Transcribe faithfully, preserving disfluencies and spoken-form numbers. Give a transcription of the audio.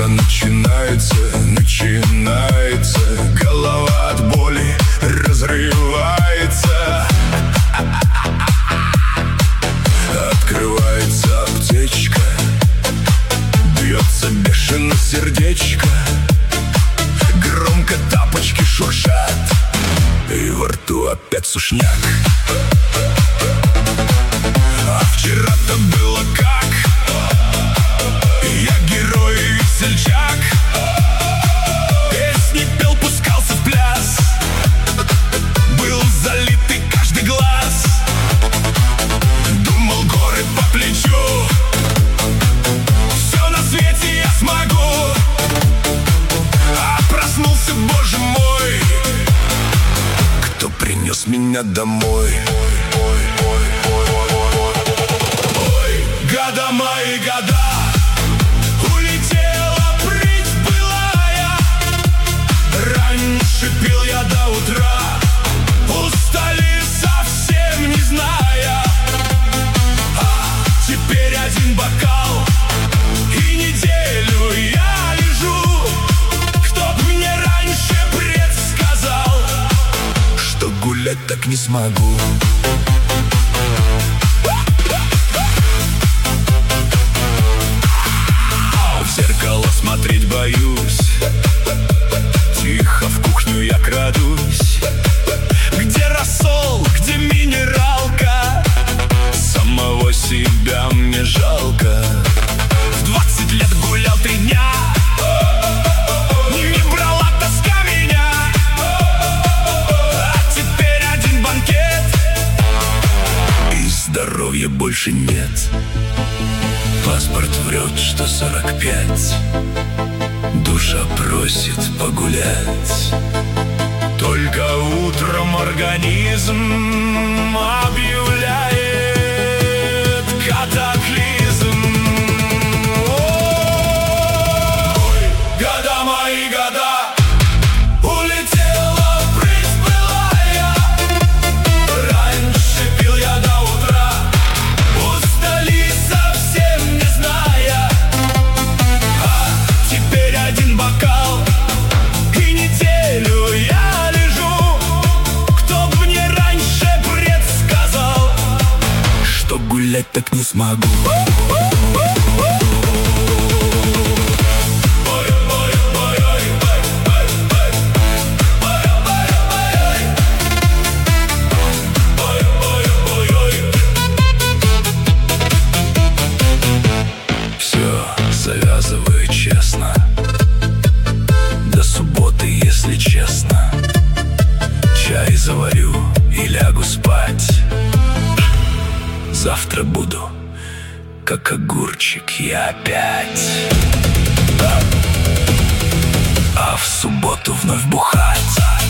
утро начинается, начинается. Голова от боли разрывается. Открывается аптечка, бьется бешено сердечко. Громко тапочки шуршат, и во рту опять сушняк. А вчера-то было как? Я герой и весельчак. Песни пел, пускался в пляс. Был залитый каждый глаз. Думал, горы по плечу. Все на свете я смогу. А проснулся, боже мой, кто принес меня домой? Ой, года мои года, улетела прыть былая. Раньше пил я до утра, устали совсем не зная. А теперь один бокал, и неделю я лежу. Кто б мне раньше предсказал, что гулять так не смогу. В зеркало смотреть боюсь. Тихо в кухню я крадусь. Где рассол, где минералка? Самого себя мне жалко. В двадцать лет гулял три дня, не брала тоска меня. А теперь один банкет, и здоровья больше нет. Паспорт врет, что сорок пять. Душа просит погулять. Только утром организм объявляет катаклизм. Ой, года мои года, улетела прыть былая. Раньше пил я до утра, устали совсем не зная. А теперь один бокал, и неделю я лежу. Кто б мне раньше предсказал, что гулять так не смогу. Завязываю честно, до субботы, если честно. Чай заварю и лягу спать. Завтра буду, как огурчик, я опять. А в субботу вновь бухать.